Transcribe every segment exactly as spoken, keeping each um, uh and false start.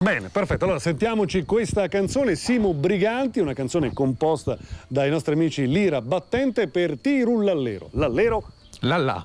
Bene, perfetto. Allora sentiamoci questa canzone, Siamo Briganti, una canzone composta dai nostri amici Lira Battente per Ti rullallero. L'allero? Lallà.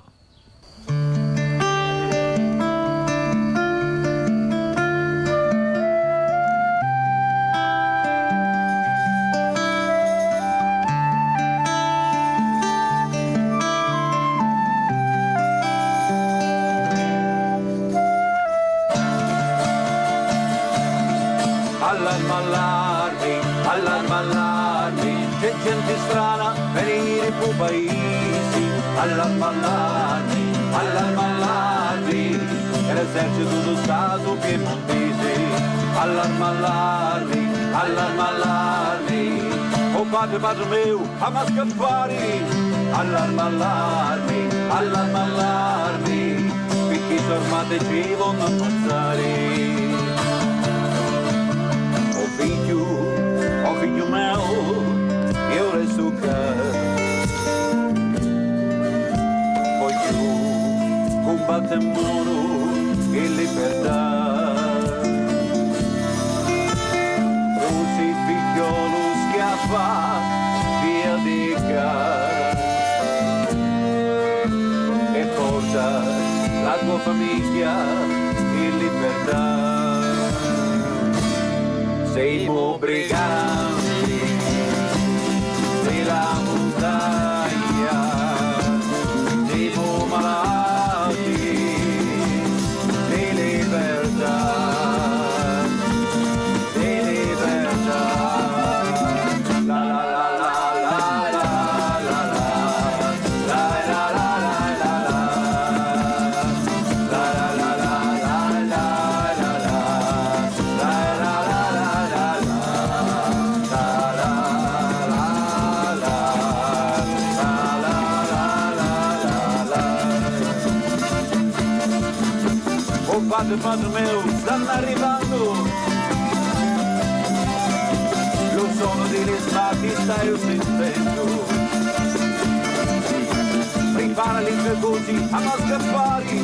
Allarmallarmi, allarmallarmi, c'è gente strana venire pu paesi. Allarmallarmi, allarmallarmi, è l'esercito dello Stato piemontese. Allarmallarmi, allarmallarmi, oh padre, padre mio, a ma scappare. Allarmallarmi, allarmallarmi, perché sormate ci vanno a ammazzare. Figlio, oh figlio mio, io resto qua. Voglio combattere muro e libertà. Così figliolo scappa via di casa e porta la tua famiglia in libertà. Siamo briganti della montagna, siamo malati di libertà, di libertà. La la la la la la la la la la la la padre, padre mio, stanno arrivando. Lo suono delle sbatti stai sentendo. Prepara le così a non scappare.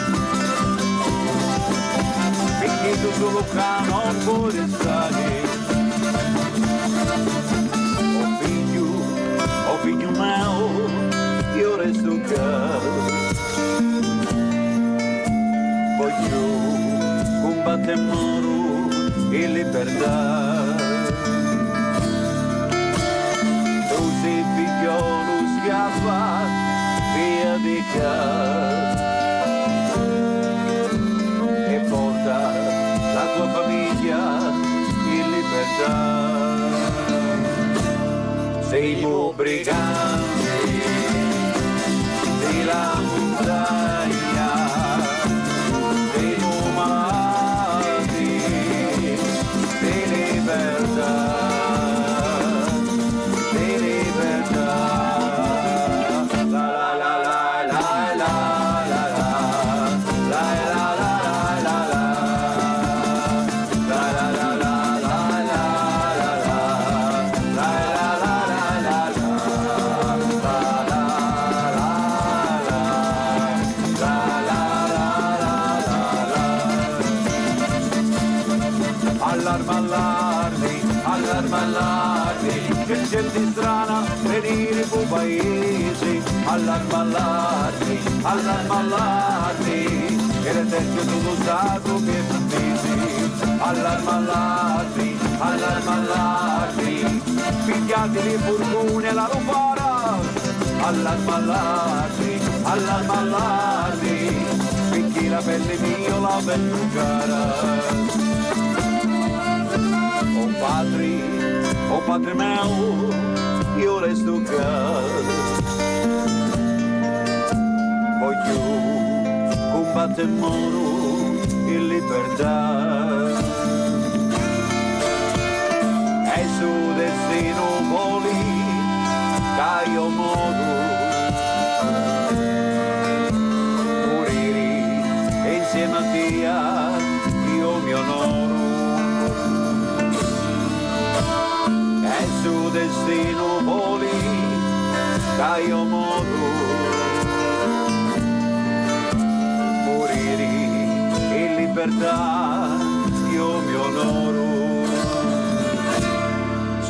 Perché tu solo qua non puoi restare. Oh figlio, oh figlio mio, io resto qua. Voglio combattere muro e libertà. Tu sei figliolo scappa via di casa e porta la tua famiglia in libertà. Siamo briganti della montagna, siamo malati di libertà, di libertà. La la la la la la la la la la la allarmallarmi, allarmallarmi, c'è gente strana venire fu paesi, allarmallarmi, allarmallarmi, e l'esercito dello Stato che fondisi, allarmallarmi, allarmallarmi, pigliate le furgone e la rubara, allarmallarmi, allarmallarmi, perché la pelle mia la pelle cara. Oh padre, oh padre mio, io resto qua. Voglio combattere muro in libertà. E su destino voli, che io moro. Morire insieme a te, io mi onoro. E su destino voli, che io moro. Morire in libertà, io mi onoro.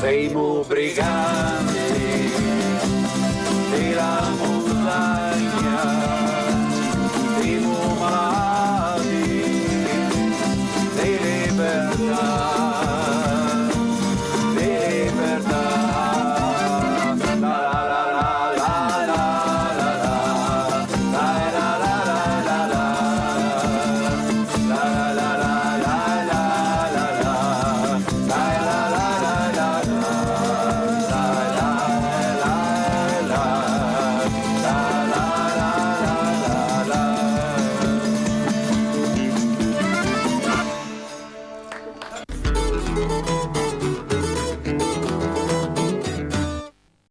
Siamo briganti, e la musica